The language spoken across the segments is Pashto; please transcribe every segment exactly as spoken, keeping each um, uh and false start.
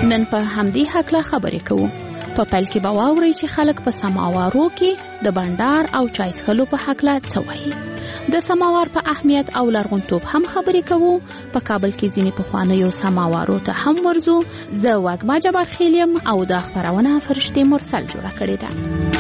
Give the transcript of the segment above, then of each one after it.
نن په همدې هکله خبرې کوو. په پیل کې به واورئ چې خلک په سماوارو کې د بانډار او چای څښلو په هکله څه وایي. د سماوار په اهمیت او لرغونتوب هم خبرې کوو. په کابل کې ځینې پخوانیو سماوارو ته هم ورځو. زه وږمه جبار خیل یم او دا خپرونه فرشتې مرسل جوړه کړې ده.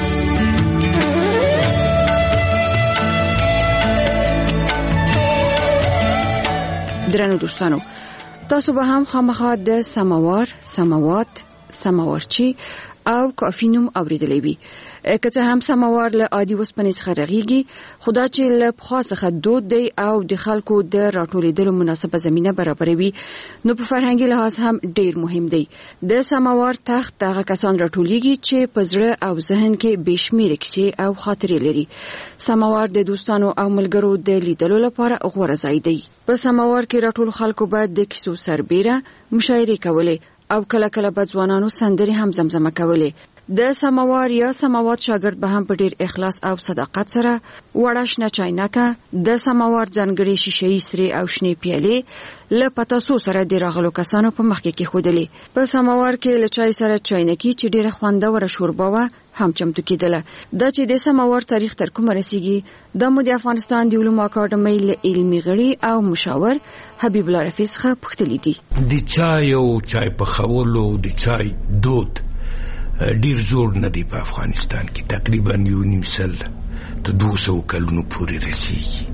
درنو دوستانو، تاسو به هم خامخا د سماوار، سماوات، سماورچی او کافی نوم اوریدلی وي. که څه هم سماوار له عادي وسپنې څخه رغیږي، خدا چې له پخوا څخه دود دی او د خلکو د راټولېدلو مناسبه زمینه برابروي، نو په فرهنګي لحاظ هم ډیر مهم دی. د سماوار تخت هغه کسان راټولېږي چې په زړه او ذهن کې بېشمېرې کیسې او خاطرې لري. سماوار د دوستانو او ملګرو د لیدلو لپاره غوره ځای دی. په سماوار کې راټول خلکو باید د کیسو سربېره مشاعرې کولې او کله کله به ځوانانو سندرې هم زمزمه کولې. د سماوار یا سماوات شاګرد به هم په ډیر اخلاص او صداقت سره وړه شنه چاینکه، د سماوار ځانګړي شیشه‌ای سرې او شنې پیالې له پتاسو سره د راغلو کسانو په مخ کې کېښودلې. په سماوار کې له چای سره چاینکي چې ډیره خوندوره شوربه وه هم چمتو کېدله. دا چې د سماوار تاریخ تر کومه رسیږي، دا مو د افغانستان د علومو اکاډمۍ له علمي غړي او مشاور حبیب الله رفیع څخه پوښتلي دي. د چای او چای پخولو د چای دود ډیر زور نه دی په افغانستان کې. تقریبا یو نیم سل ته دوه سوه کلونو پورې رسیږي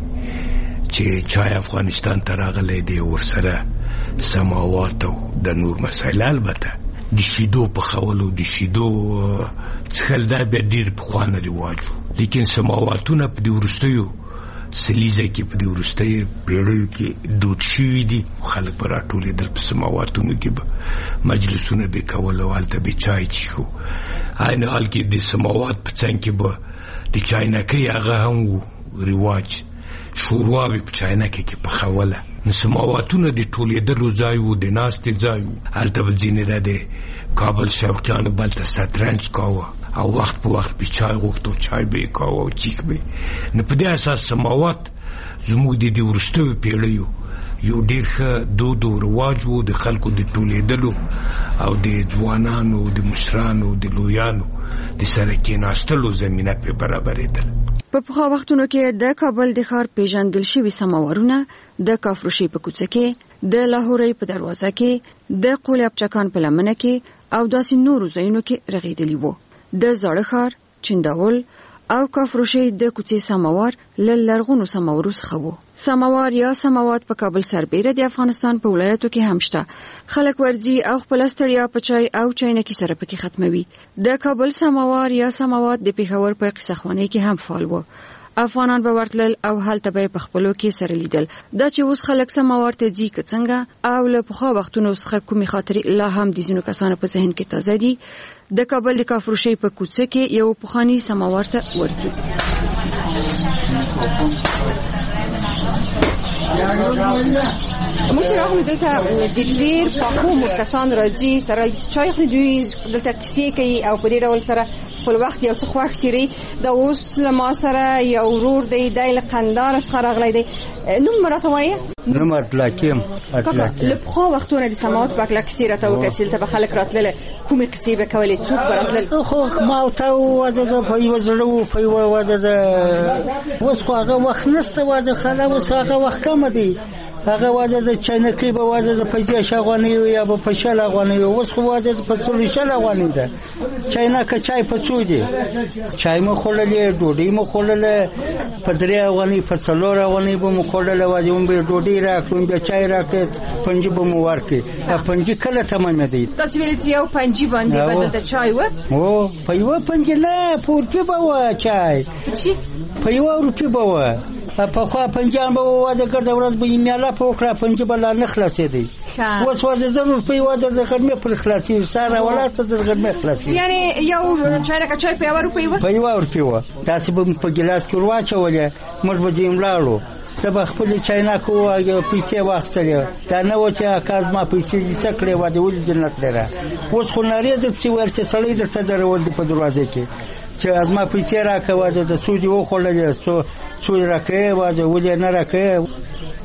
چې چای افغانستان ته راغلی دی. ورسره سماوات او د نور مسایل، البته د شیدو پخولو، د شیدو څښل دا بیا ډیر پخوانه رواج و. لیکن سماواتونه په دې وروستیو سلیزه کې په دې وروستیو پیړیو کې دود شوي دي. خلک به راټولېدل په سماواتونو کې به مجلسونه به کول او هلته به چای څښو. عین حال کې د سماوات په څنګ کې به د چاینکۍ هغه هم و رواج، شوروا به په چاینکۍ کې پخوله. نو سماواتونه د ټولېدلو ځای و، د ناستې ځای و. هلته به ځینې د کابل شوقیانو بلته شطرنج کاوه او وخت په وخت به چای غوښتو، چای به یې کاوه او چیک به. نو په دې اساس سماوات زموږ د دې وروستیو پیړیو یو ډېر ښه دود او رواج و، د خلکو د ټولېدلو او د ځوانانو، د مشرانو، د لویانو د سره کېناستلو زمینه پې برابرېدل. په پخوا وختونو کې د کابل د ښار پیژندل شوي سماورونه د کافروشي په کوڅه کې، د لاهورۍ په دروازه کې، د قول ابچکان په لمنه کې او داسې نورو ځایونو کې رغېدلي وو. د زاړه ښار، چنداول او کافروشي د کوڅې سماوار له لرغونو سماورو څخه وو. سماوار یا سماوات په کابل سربېره د افغانستان په ولایتو کې هم شته. خلک ورځي او خپل ستړیا په چای او چاینکي سره پکې ختموي. د کابل سماوار یا سماوات د پېښور په قصهخوانۍ کې هم فعال وو. افغانان به ورتلل او هلته به په خپلو کې سره لیدل. دا چې اوس خلک سماوار ته ځي که څنګه او له پخوا وختونو څخه کومې خاطرې لا هم د ځینو کسانو په ذهن کې تازه دي، د کابل د کافروشۍ په کوڅه کې یو پخواني سماوار ته ورځو. موږ چې راغلو دلته د ډېر پاکو کسان راځي، سره چای خوري، دوی دلته کیسې کوي او په دې ډول سره خپل وخت یو څه خوښ تېروي. دا اوس له ما سره یو ورور دی، دی له قندهار څخه راغلی دی. نوم راته وایه؟ نوم اطلاق یم. له پخوا وختونه د سماوات په هکله کیسې راته وکړه چې دلته به خلک راتلله، کومې کیسې به کولې، څوک به راتلل؟ خو ما ورته واده ده په یوه زړه و، په یوه واده ده. اوس خو هغه وخت نشته واده خاله، اوس هغه وخت کمه دی. هغه واده د چاینکۍ به واده د په دېرش افغانۍ وي یا به په شل افغانۍ وي. اوس خو واده په څلور شل افغانۍ ده. چاینکه چای په څو دی؟ چای مو خوړلې، ډوډۍ مو خوړله، په درې افغانۍ په څلور افغانۍ به مو خوړله. واده مو به ډوډۍ راکړو، بیا چای راکړې، پنجي به مو ورکړې. پنجي کله تمامه دی؟ تاسو ویلې چې یو پنجي باندې به دلته چای و؟ هو په یوه پنجي نه، په روپۍ به وه چای. چې په یوه روپۍ به وه. پخوا پنجیان به واده ګرده ورځ به یې میاله په وکړه، پنجي به لا نه خلاصېدی. اوس واده زر روپۍ واده د غرمې پورې خلاصېږي، سهار ولاړ څه د غرمې خلاصېږي. یعنې یو چاینکه چای په یوه روپۍ وه؟ په یوه روپۍ وه. داسې به په ګیلاس کې ور واچولې، موږ به ځینې ولاړو، ته به خپلې چاینکه ووایه، پیسې واخیستلې. دا نه وه چې اکا زما پیسې دې څه کړې، واده ولې دې نه کړې را. اوس خو نارې درپسې ویل چې سړی درته درول دي په دروازې کې چې زما پیسې راکړه، واده د سود یې وخوړلې، سود راکړې، واده ولې نه راکړې.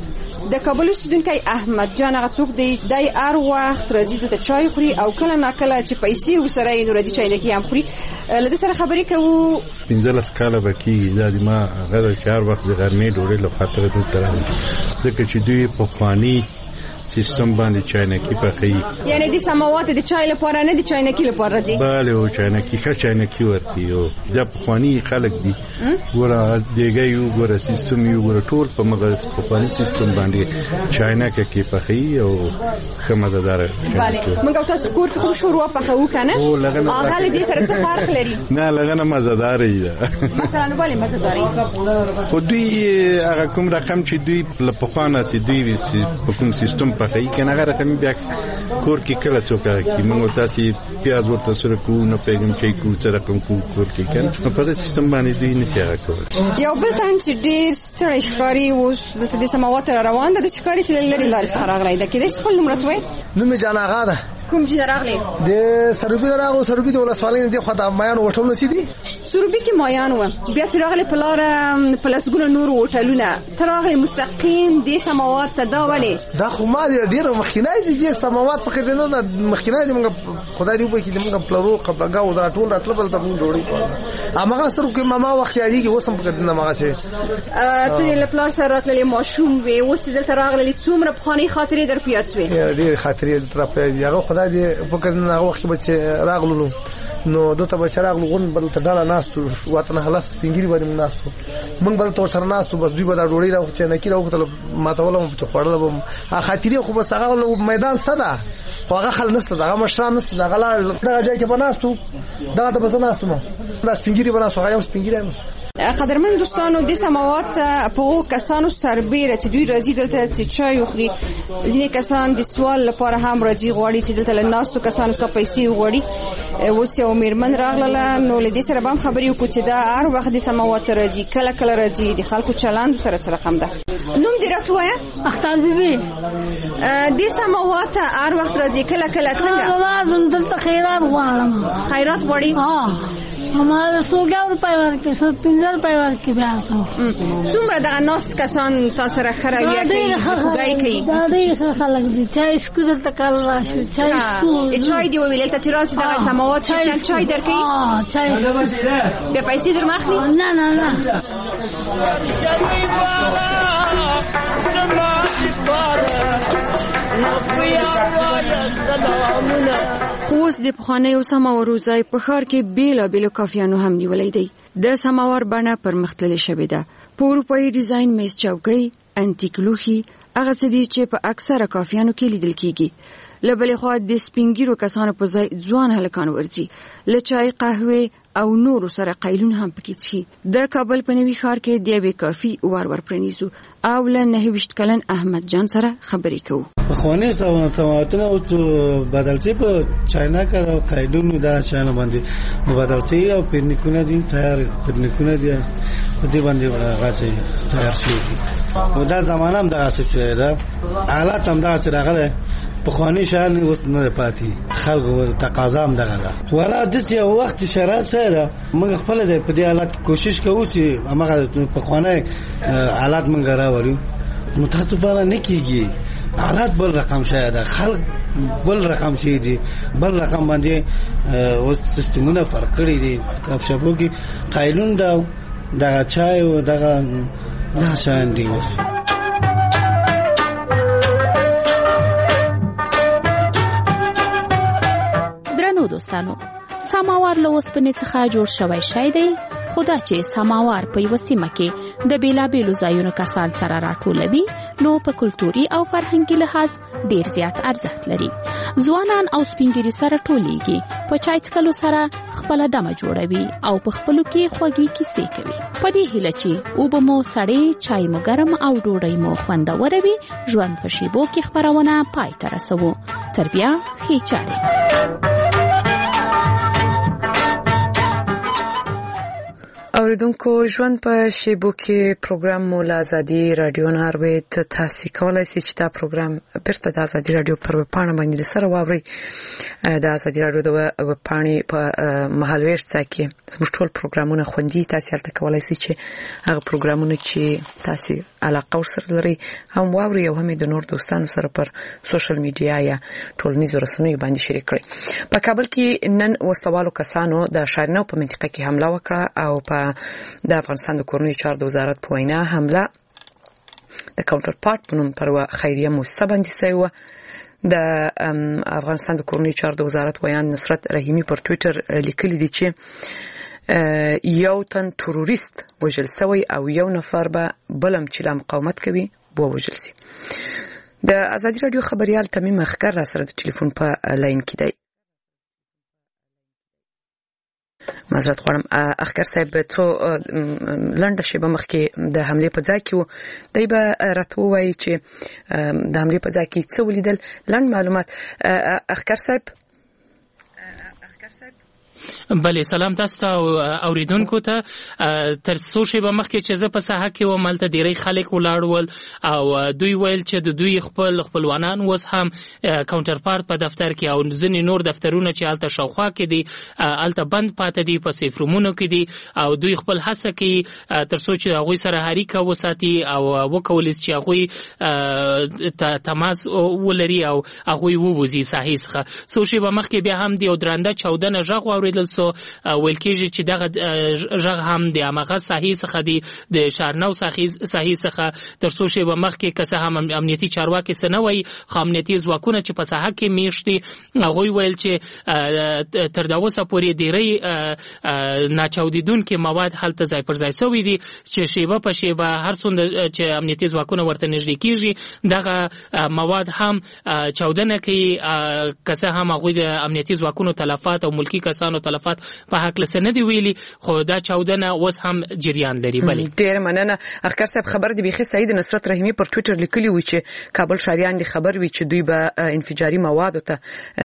د کابل اوسیدونکی احمد جان هغه څوک دی د هر وخت راځي دلته چای خوري او کله ناکله چې پیسې وسره یې نو راځي چاینکي هم خوري. له دې سره خبرې کوو. پنځلس کاله به کېږي دا د ما هغه چې هر وخت د غرمې ډوډۍ له خاطره دلته راځم ځکه چې دوی پخواني سیستم باندې چاینکی پخوي. یعنی د سماوات د چای لپاره نه د چاینکی لپاره دي. بله او چاینکی ښه چاینکی ورکي او د پخواني خلک دي ګوره دیګه یو ګوره سیستم یو ګوره ټول په مغز پخواني سیستم باندې چاینکی کې پخوي او ښه مزهدار. بله موږ تاسو کور کې خو شوروا پخوو کنه هغه له دې سره څه فرق لري؟ نه لږه نه مزهدار دی مثلا ولې مزهدار خو دوی هغه کوم رقم چې دوی په پخوانه سي دوی په کوم سیستم پخې کنه هغه رقم بیا کور کې کله څوک کوي موږ تاسو پیاز ورته سره کو نه پیغام چې کو سره کوم کور کې کنه په دې سیستم باندې دوی نه څه کوي. یو بل څنګه چې ډیر ستړي ښکاری اوس د دې سماوات روان ده چې ښکاری تل لري لارې څخه راغلی ده کې د خپل نوم راتوي. نوم یې جان آغا ده. کوم چې راغلی؟ د سروبي راغو سروبي د ولسوالۍ نه دی خو د مایان هوټل نسی دي. سروبي کې مایان و بیا چې راغلی په لار پلسګونو نور هوټلونه تر راغلی مستقیم د سماوات ته دا ولې دا خو ما ډیر مخکینای دي د سماوات په کې نه مخکینای دي موږ خدای دې وکړي موږ پلرو قبلګاو دا ټول راتل بل ته موږ ډوړي کوله امغه سره کې ماما وخت یادېږي وسم په دې نه ماغه سي ته له پلار سره راتللې ماشوم وي اوس دلته راغلی څومره بخاني خاطرې در پیاڅ وي ډیر خاطرې تر په یغه خدای دې فکر نه وخت به راغلو نو دته به راغلو غون بل ته ډاله ناستو وطن خلاص سپینګری باندې ناستو موږ بل تور سره ناستو بس دوی به دا ډوړي راو چې نه کیراو ته ماته ولم چې خوړل به خاطرې خو بس هغه میدان صدا هغه خل نسته هغه مشران نسته هغه لا دغه ځای کې بناستو دا ته بس ناستو نو دا سپینګری بناستو هغه سپینګری. قدرمن دوستانو د سماوات په کسانو سربېره چې دوی راځي دلته چې چای وخوري ځینې کسان د سوال لپاره هم راځي غواړي چې دلته له ناستو کسانو څخه پیسې وغواړي. اوس یو میرمن راغله نو له دې سره به هم خبرې وکړو چې دا هر وخت د سماوات راځي کله کله راځي د خلکو چلند سره څه رقم ده. نوم دې راته وایه؟ اختر بیبي. د سماوات هر وخت راځي کله کله څنګه؟ لازم دلته خیرات غواړم. خیرات غواړي؟ ها ما سوګاو روپۍ ورکړي څو پنځه روپۍ ورکړي بیا څومره دغه ناست کسان تاسو سره ښه رویه کوي خوږی کوي؟ دا ډېر ښه خلک دي. چای سکو دلته کله راشو چای سکو چای دې وویل دلته چې راسي دغه سماوات چې چای درکوي چای بیا پیسې در ماخلي؟ نه نه نه خو اوس د پخوانیو سماورو ځای په ښار کې بېلابېلو کافیانو هم نیولی دی. د سماور بڼه پرمختللې شوې ده. په اروپایي ډیزاین میز چوکۍ انټیک لوښي هغه څه دي چې په اکثره کافیانو کې لیدل کېږي. له بلې خوا د سپینګیرو کسانو په ځای ځوان هلکان ورځي له چای قهوې او نورو سره قیلون هم پکې څښي. د کابل په نوي ښار کې د یوې کافي ور ور پرانیزو او له نهه ویشت کلن احمد جان سره خبرې کوو. پخواني سماواتونه اوس بدل شي په چاینا کې او قیلون دا چاینا باندې بدل شي او پرنیکونه دي تیار پرنیکونه دي په دې باندې راځي تیار شي او دا زمانه هم دا اساسي ده حالات هم دا چې راغله پخواني شان اوس نه پاتې خلکو تقاضا هم دغه ده ولا د څه وخت شرایط سره موږ خپل د په دې حالت کوشش کوو چې هغه پخواني حالات موږ راوړو متاسفانه نه کیږي حالات بل رقم شاید خلک بل رقم شي دي بل رقم باندې اوس سیستمونه فرق کړی دي کاف شپو کې قیلون دا دغه چای او دغه دا شان دي. اوس درنو دوستانو سماوار له اوسپنې څخه جوړ شوی شی دی خو دا چې سماوار په یوه سیمه کې د بیلابیلو ځایونو کسان سره راټولوي نو په کلتوري او فرهنګي لحاظ ډیر زیات ارزښت لري. ځوانان او سپینګیري سره ټولیږي په چای څښلو سره خپله دمه جوړوي او په خپلو کې خوږې کیسې کوي. په دې هیله چې اوبه مو سړې چای مو ګرم او ډوډۍ مو خوندوره وي ژوند په شیبو کې خپرونه پای ته رسوو. تر بیا ښې چارې. اوریدونکو ژوند په شیبو کې پروګرام مول ازادي رادیو ناروې ته تاسو کولای شئ چې دا پروګرام بیرته د ازادي رادیو پر پاڼه باندې سره واورئ. د ازادي رادیو د پاڼې په محلويش ځای کې زموږ ټول پروګرامونه خوندي، تاسو هلته کولای شئ چې هغه پروګرامونه چې تاسو علاقه ورسره لري هم واورئ او هم د نور دوستانو سره پر سوشل میډیا یا ټولنیزو رسنیو باندې شریک کړئ. په کابل کې نن وسوالو کسانو د شارنو په منطقه کې حمله وکړه او په د افغانستان د کورنیو چارو د وزارت په وینا حمله د کاونټر پارت په نوم پر خیریه مؤسسه باندې شوې وه. د افغانستان د کورنیو چارو د وزارت ویان نصرت رحیمي پر ټویټر لیکلي دي چې یو تن تروریست وژل شوی او یو نفر به بلم چې لا مقاومت کوي بو وژل شي. د ازادي رادیو خبريال تمیم اخکر را سره د ټلیفون په لاین کې دی. معذرت غواړم اخکر صاحب، څو لنډه شیبه مخکې د حملې په ځای کې و، دی به راته ووایي چې د حملې په ځای کې څه ولیدل. لنډ معلومات اخکر صاحب. بله، سلام تاسو ته اوریدونکو ته. تر څو شیبه مخکې چې زه په ساحه کې وم هلته ډېری خلک ولاړ ول او دوی ویل چې د دوی خپل خپلوانان اوس هم کاونټر پارت په دفتر کې او ځینې نور دفترونه چې هلته شاوخوا کې دي هلته بند پاتې دي، په سیف رومونو کې دي او دوی خپل هڅه کوي تر څو چې هغوی سره اړیکه وساتي او وکولی چې هغوی تماس ولري او هغوی ووځي ساحې څخه. څو شیبه مخکې بیا هم د یو درانده چاودنه غږ واورېدل سو، ویل کېږي چې دغه غږ هم د هماغه ساحې څخه دی، د شارنو ساحې څخه. تر څو شیبه مخکې که څه هم امنیتي چارواکي څه نه وایي، خو امنیتي ځواکونه چې په ساحه کې میشت دي هغوی ویل چې تر دا اوسه پورې ډېری ناچاودېدونکي مواد هلته ځای پر ځای شوي دي چې شیبه په شیبه هر څومره چې امنیتي ځواکونه ورته نږدې کېږي دغه مواد هم چاودنه کوي. که څه هم هغوی د امنیتي ځواکونو تلفات او ملکي کسانو تلفات په حق لسه نه دی ویلي، خو دا چاودنه اوس هم جریان لري. بله، ډېره مننه اخکر صاحب. خبر دی بيخي سعید نصرت رحیمي پر ټویټر لیکلی و چې کابل شاریان دي خبر وي چې دوی به انفجاري مواد ته